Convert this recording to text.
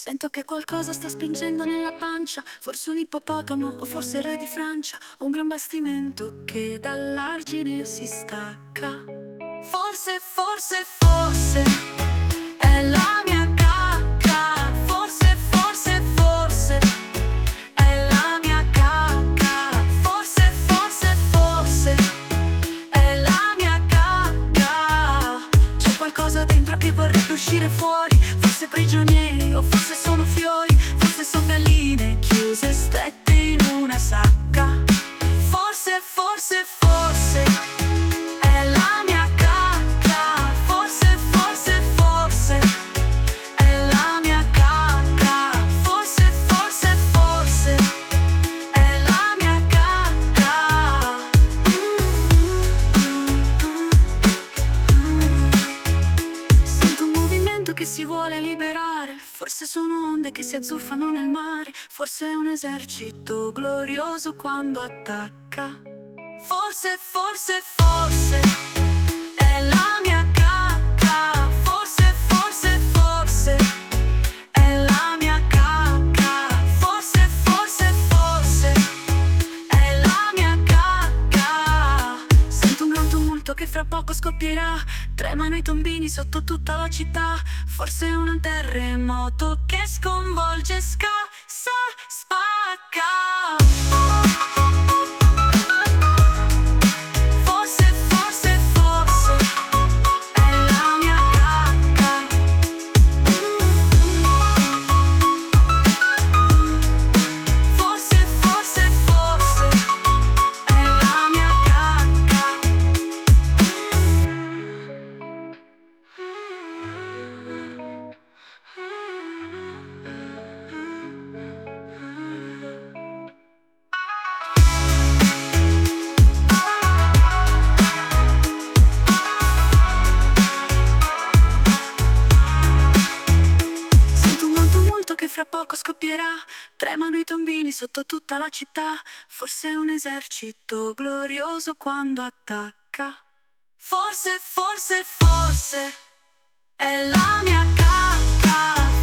Sento che qualcosa sta spingendo nella pancia, forse un ippopotamo o forse il re di Francia, o un gran bastimento che dall'argine si stacca. Forse è la mia cacca. Forse è la mia cacca. Forse è la mia cacca. C'è qualcosa dentro che vorrebbe uscire fuori. Forse prigionieri o forse sono fiori. Forse sono galline chiuse strette in una sacca. Forse è la mia cacca. Forse è la mia cacca. Forse è la mia cacca. Sento un movimento che si vuole liberare. Forse sono onde che si azzuffano nel mare. Forse è un esercito glorioso quando attacca. Forse è la mia cacca. Forse è la mia cacca. Forse è la mia cacca. Sento un gran tumulto che fra poco scoppierà. Tremano i tombini sotto tutta la città. Forse è un terremoto che sconvolge, spacca. Forse è la mia cacca. Forse è la mia cacca. Sento un gran tumulto che fra poco scoppierà. Tremano i tombini sotto tutta la città. Forse è un esercito glorioso quando attacca. Forse è la mia cacca.